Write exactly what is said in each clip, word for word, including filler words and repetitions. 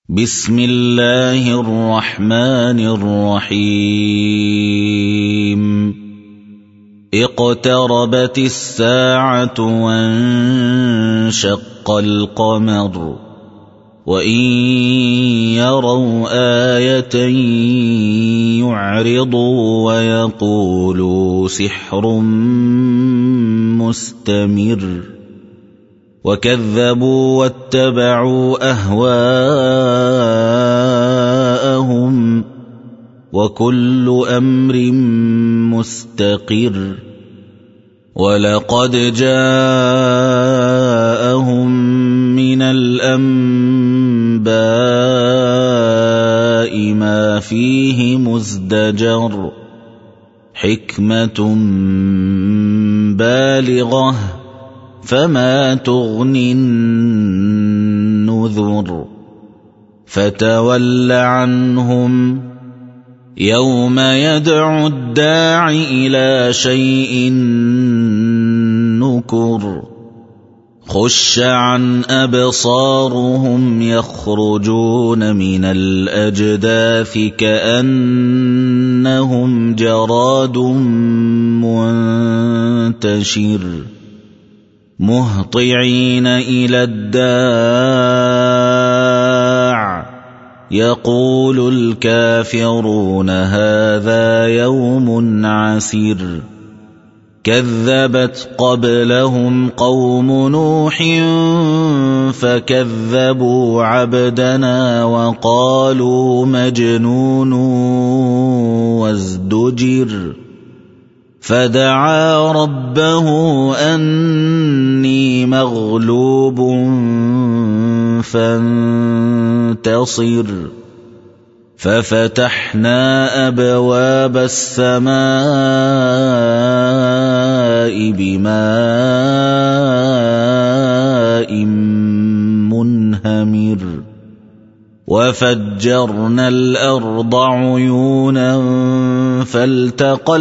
بسم الله الرحمن الرحيم اقتربت الساعة وانشق القمر وإن يروا آية يعرضوا ويقولوا سحر مستمر وكذبوا واتبعوا أهواءهم وكل أمر مستقر ولقد جاءهم من الأنباء ما فيه مزدجر حكمة بالغة فما تغني النذر فتول عنهم يوم يدعو الداع إلى شيء نكر خش عن أبصارهم يخرجون من الأجداث كأنهم جراد منتشر مهطعين إلى الداع يقول الكافرون هذا يوم عسير كذبت قبلهم قوم نوح فكذبوا عبدنا وقالوا مجنون وازدجر فدعا ربه أني مغلوب فانتصر ففتحنا أبواب السماء بماء منهمر وفجرنا الأرض عيونا فالتقى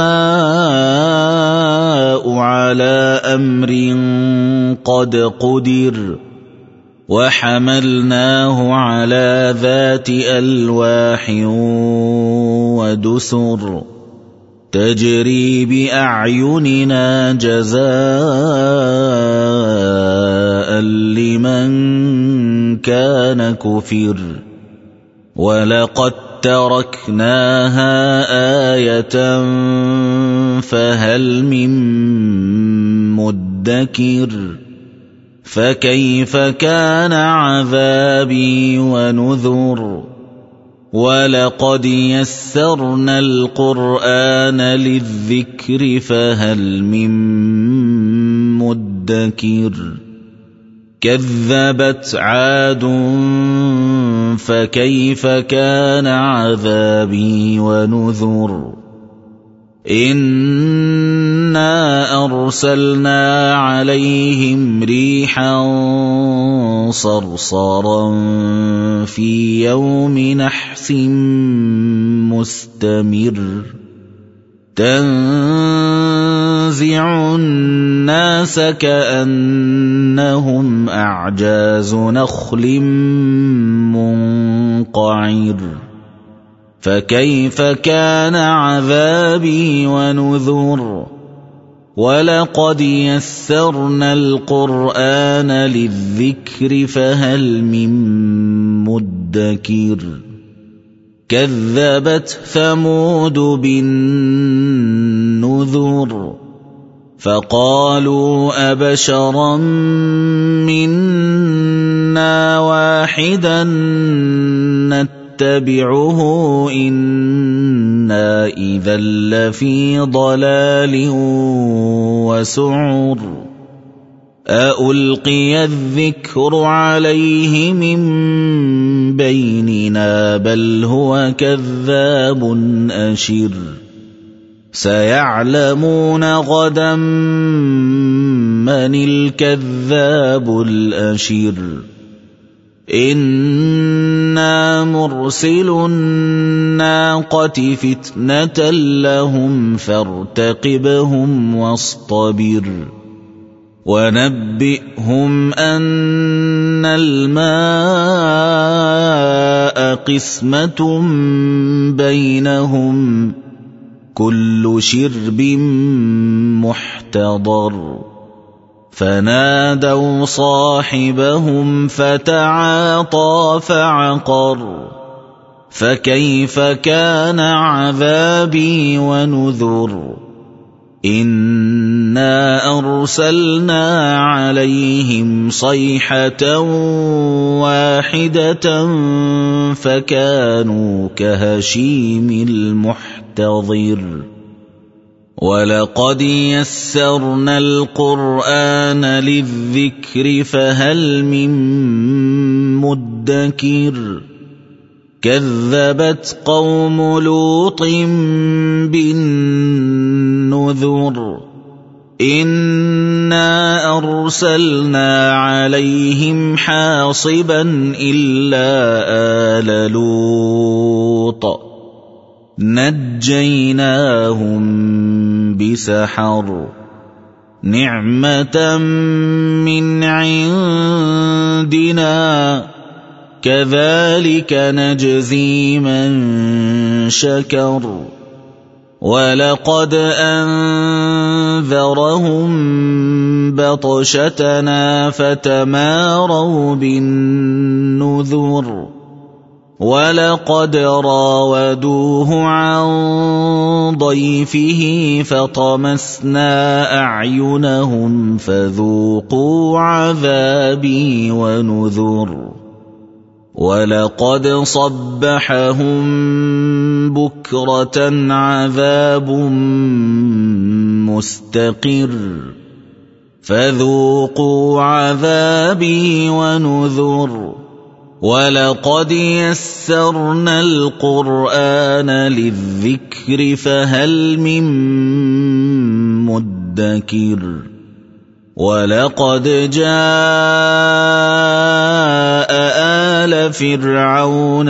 الماء على أمر قد قدر وحملناه على ذات ألواح ودسر تجري بأعيننا جزاء لمن كان كفر ولقد تركناها آية فهل من مدكر فكيف كان عذابي ونذر ولقد يسرنا القرآن للذكر فهل من مدكر كذبت عاد فكيف كان عذابي ونذر إنا أرسلنا عليهم ريحا صرصرا في يوم نحس مستمر تنزع الناس كأنهم أعجاز نخل منقعر فكيف كان عذابي ونذر ولقد يسرنا القرآن للذكر فهل من مدكر كذبت ثمود بالنذر فقالوا أبشرا منا واحدا نتبعه إنا إذا لفي ضلال وسعر أألقي الذكر عليه من بيننا بل هو كذاب أشر سيعلمون غدا من الكذاب الأشر إنا مرسل الناقة فتنة لهم فارتقبهم واصطبر ونبئهم أن الماء قسمة بينهم كل شرب محتضر فنادوا صاحبهم فتعاطى فعقر فكيف كان عذابي ونذر إنا أرسلنا عليهم صيحة واحدة فكانوا كهشيم المحتضر ولقد يسرنا القرآن للذكر فهل من مدكر كذبت قوم لوط بالنذر إنا أرسلنا عليهم حاصبا إلا آل لوط نجيناهم بسحر نعمة من عندنا كذلك نجزي من شكر ولقد أنذرهم بطشتنا فتماروا بالنذر ولقد راودوه عن ضيفه فطمسنا أعينهم فذوقوا عذابي ونذر ولقد صبحهم بكرة عذاب مستقر فذوقوا عذابي ونذر ولقد يسرنا القرآن للذكر فهل من مدكر ولقد جاء آل فرعون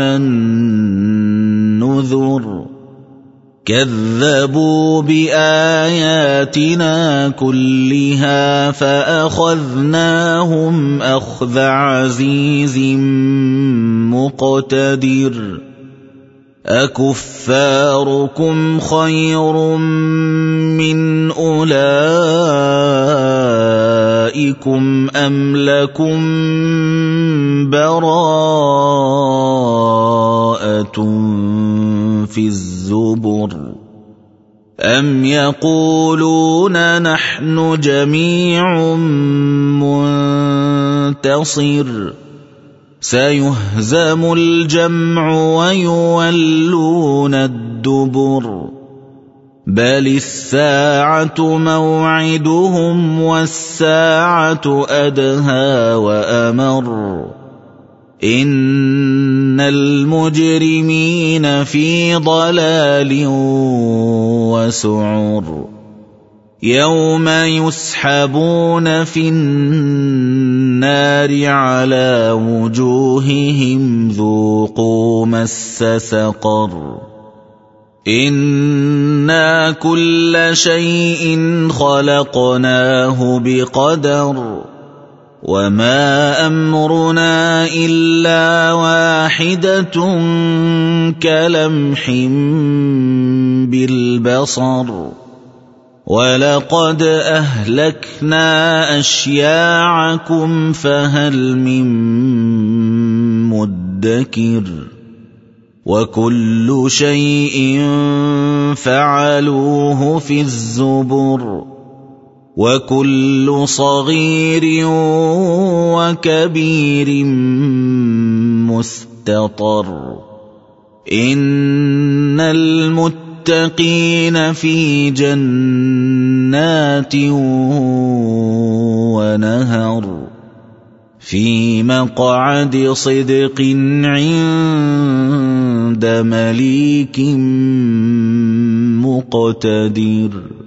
النذر كذبوا بآياتنا كلها فأخذناهم أخذ عزيز مقتدر أكفاركم خير من أولئكم أم لكم براءة في الزبر أم يقولون نحن جميع منتصر سيهزم الجمع ويولون الدبر بل الساعة موعدهم والساعة أدهى وأمر إن المجرمين في ضلال وسعر يوم يسحبون في النار على وجوههم ذوقوا مس سقر إنا كل شيء خلقناه بقدر وما أمرنا إلا واحدة كلمح بالبصر ولقد أهلكنا أشياعكم فهل من مدكر وكل شيء فعلوه في الزبر وكل صغير وكبير مستطر إن المتقين في جنات ونهر في مقعد صدق عند مليك مقتدر.